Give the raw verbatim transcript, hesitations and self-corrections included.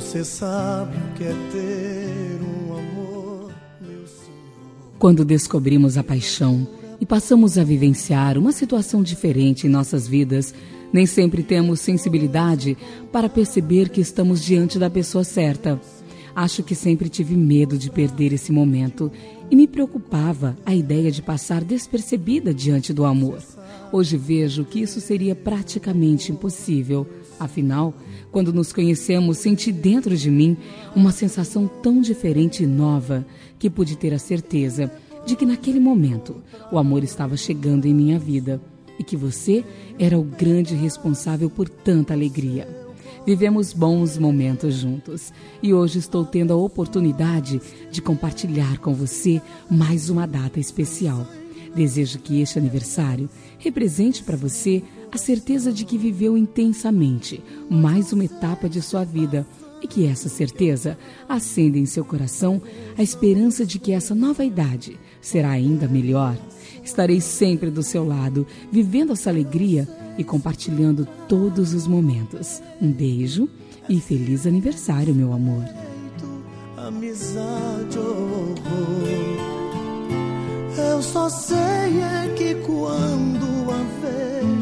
Você sabe o que é ter um amor, meu Senhor. Quando descobrimos a paixão e passamos a vivenciar uma situação diferente em nossas vidas, nem sempre temos sensibilidade para perceber que estamos diante da pessoa certa. Acho que sempre tive medo de perder esse momento e me preocupava a ideia de passar despercebida diante do amor. Hoje vejo que isso seria praticamente impossível. Afinal, quando nos conhecemos, senti dentro de mim uma sensação tão diferente e nova que pude ter a certeza de que naquele momento o amor estava chegando em minha vida e que você era o grande responsável por tanta alegria. Vivemos bons momentos juntos e hoje estou tendo a oportunidade de compartilhar com você mais uma data especial. Desejo que este aniversário represente para você a certeza de que viveu intensamente mais uma etapa de sua vida e que essa certeza acenda em seu coração a esperança de que essa nova idade será ainda melhor. Estarei sempre do seu lado, vivendo essa alegria e compartilhando todos os momentos. Um beijo e feliz aniversário, meu amor. Amizade, oh, oh. Eu só sei é que quando a vejo